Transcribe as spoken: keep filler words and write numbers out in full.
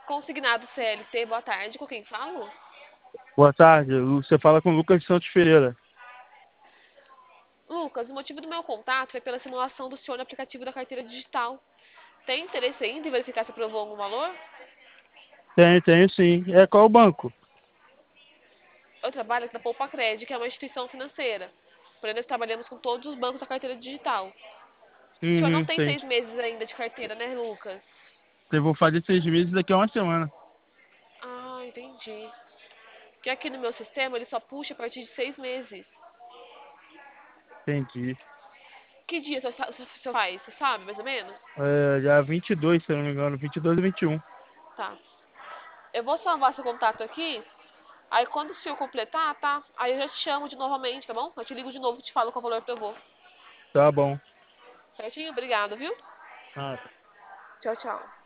Consignado C L T, boa tarde. Com quem falo? Boa tarde, você fala com o Lucas Santos Pereira. Lucas, o motivo do meu contato foi pela simulação do senhor no aplicativo da carteira digital. Tem interesse ainda em verificar se aprovou algum valor? Tenho, tenho sim. É qual o banco? Eu trabalho aqui na Poupa Cred, que é uma instituição financeira. Porém, nós trabalhamos com todos os bancos da carteira digital. O senhor não Uhum, tem sei. seis meses ainda de carteira, né, Lucas? Eu vou fazer seis meses daqui a uma semana. Ah, entendi. Porque aqui no meu sistema ele só puxa a partir de seis meses. Entendi. Que dia você sa- você faz? Você sabe, mais ou menos? É, já vinte e dois, se eu não me engano, vinte e dois ou vinte e um. Tá. Eu vou salvar seu contato aqui. Aí quando o senhor completar, tá? Aí eu já te chamo de novamente, tá bom? Eu te ligo de novo e te falo qual valor que eu vou. Tá bom. Certinho? Obrigado, viu? Ah, Tchau, tchau.